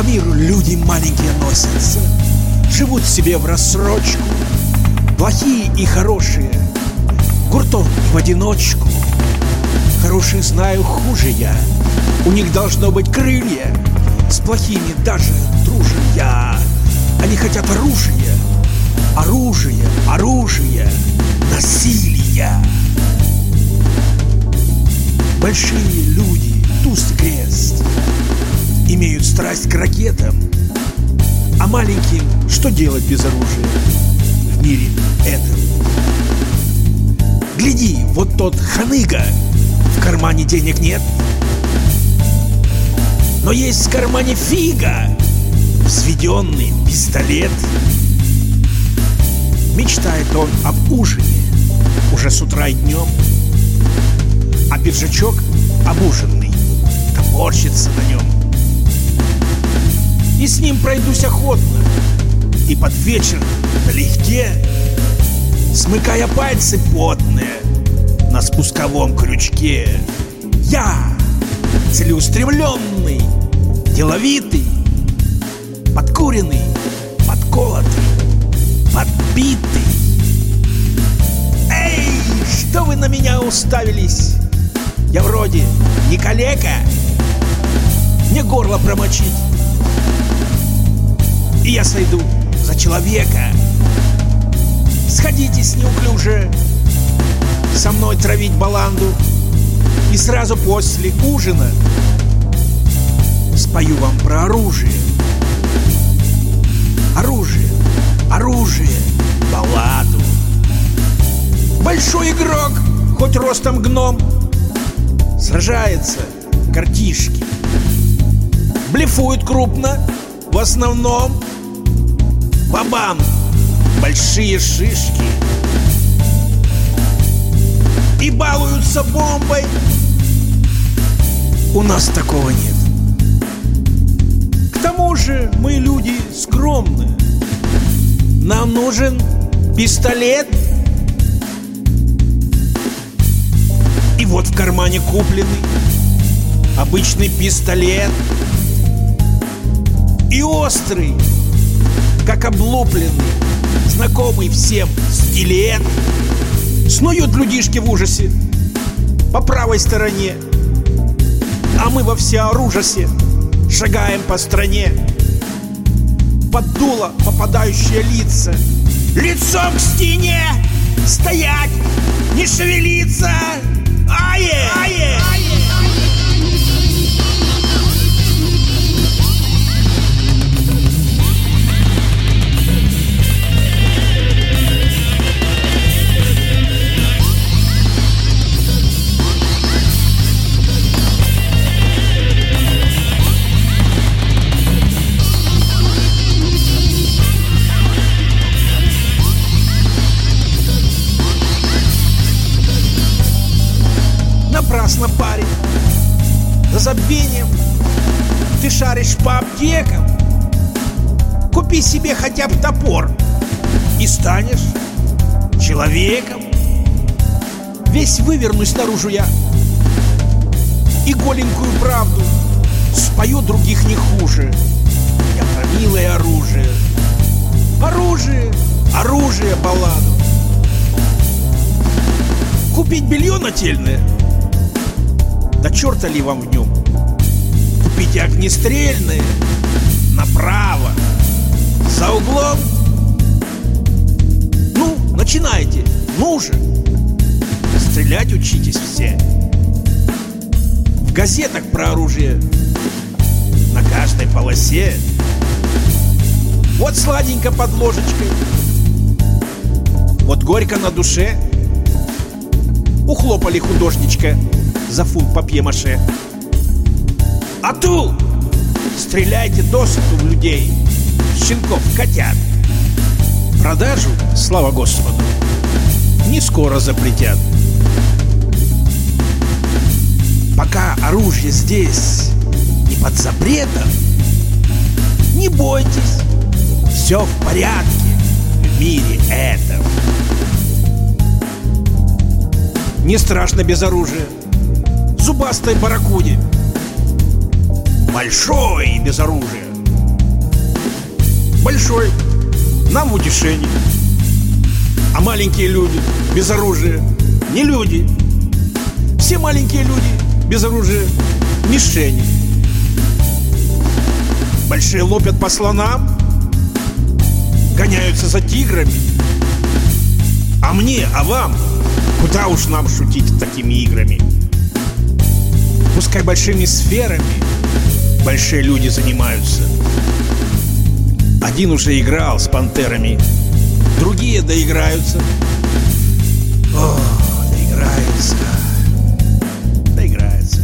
миру люди маленькие носятся, живут себе в рассрочку, плохие и хорошие, гуртом в одиночку. Хороших знаю хуже я, у них должно быть крылья, с плохими даже дружен я. Они хотят оружия, оружие, оружие, насилия. Большие люди, туз крест, имеют страсть к ракетам, а маленьким что делать без оружия в мире этом? Гляди, вот тот ханыга, в кармане денег нет, но есть в кармане фига, взведенный пистолет. Мечтает он об ужине уже с утра и днем, а пиджачок обуженный топорщится на нем. И с ним пройдусь охотно, и под вечер налегке, смыкая пальцы потные на спусковом крючке. Я целеустремленный, деловитый, подкуренный, подколотый, подбитый. Эй, что вы на меня уставились? Я вроде не калека, мне горло промочить, и я сойду за человека. Сходитесь неуклюже со мной травить баланду, и сразу после ужина спою вам про оружие. Оружие, оружие, балладу. Большой игрок, хоть ростом гном, сражается картишки, блефует крупно, в основном ва-бам, большие шишки, и балуются бомбой. У нас такого нет. К тому же мы люди скромные. Нам нужен пистолет. И вот в кармане купленный обычный пистолет, и острый, как облупленный, знакомый всем стилет. Снуют людишки в ужасе по правой стороне, а мы во всеоружасе шагаем по стране. Под дуло попадающие лица, лицом к стене стоять, не шевелиться. Ае! Ае! Напрасно, парень, за забвением ты шаришь по аптекам. Купи себе хотя бы топор и станешь человеком. Весь вывернусь наружу я, и голенькую правду спою других не хуже. Я про милое оружие, оружие, оружие, балладу. Купить белье нательное? Да черта ли вам в нем? Купите огнестрельные направо, за углом. Ну, начинайте, ну же. Стрелять учитесь все. В газетах про оружие на каждой полосе. Вот сладенько под ложечкой, вот горько на душе. Ухлопали художничка за фунт папье-маше. А ту стреляйте досыта в людей, щенков, котят. Продажу, слава Господу, не скоро запретят. Пока оружие здесь не под запретом, не бойтесь, все в порядке в мире этом. Не страшно без оружия зубастой барракуде, большой без оружия большой нам в утешение. А маленькие люди без оружия не люди. Все маленькие люди без оружия мишени. Большие лупят по слонам, гоняются за тиграми. А мне, а вам, куда уж нам шутить такими играми? Пускай большими сферами большие люди занимаются. Один уже играл с пантерами, другие доиграются. О, доиграются. Доиграются.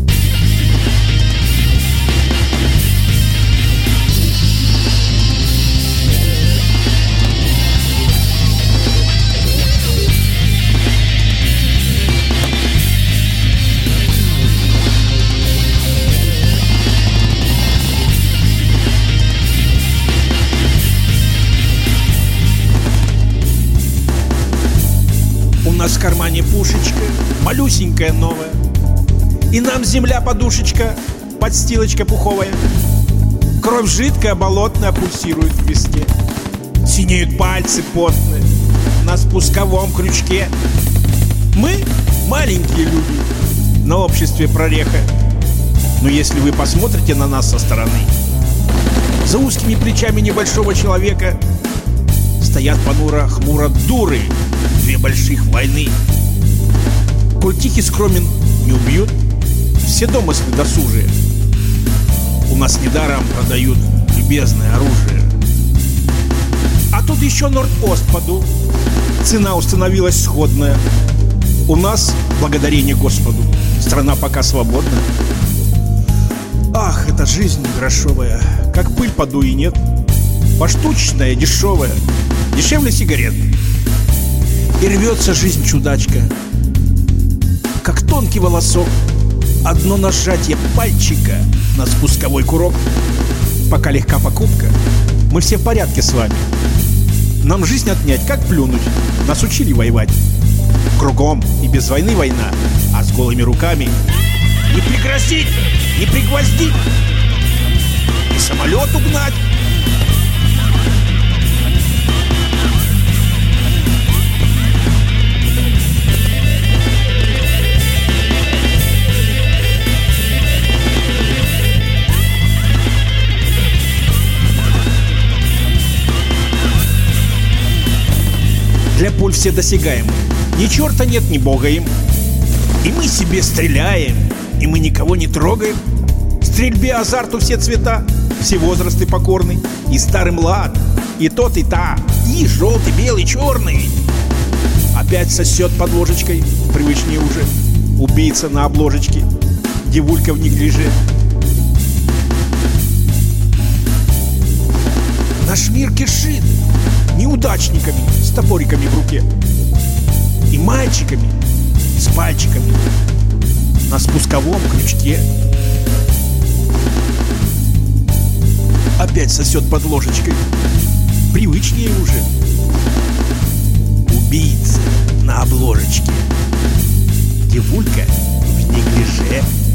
У нас в кармане пушечка, малюсенькая новая. И нам земля подушечка, подстилочка пуховая. Кровь жидкая, болотная пульсирует в песке. Синеют пальцы потные на спусковом крючке. Мы маленькие люди, на обществе прореха. Но если вы посмотрите на нас со стороны, за узкими плечами небольшого человека стоят понуро-хмуро дуры, две больших войны. Коль тихий скромен не убьют, все домыслы досужие. У нас недаром продают любезное оружие. А тут еще Норд-Ост подул. Цена установилась сходная. У нас, благодарение Господу, страна пока свободна. Ах, эта жизнь грошовая, как пыль поду и нет. Поштучная, дешевая, дешевле сигарет. И рвется жизнь чудачка, как тонкий волосок. Одно нажатие пальчика на спусковой курок. Пока легка покупка, мы все в порядке с вами. Нам жизнь отнять, как плюнуть. Нас учили воевать. Кругом и без войны война, а с голыми руками не пригрозить, не пригвоздить, и самолет угнать. Для пуль все досягаемы, ни черта нет, ни бога им. И мы себе стреляем, и мы никого не трогаем. В стрельбе азарту все цвета, все возрасты покорны. И старый млад, и тот, и та, и желтый, белый, черный. Опять сосет под ложечкой, привычнее уже, убийца на обложечке, девулька в неглиже. Наш мир кишит неудачниками с топориками в руке. И мальчиками с пальчиками на спусковом крючке. Опять сосет под ложечкой, привычнее уже. Убийца на обложечке, девулька в неглиже.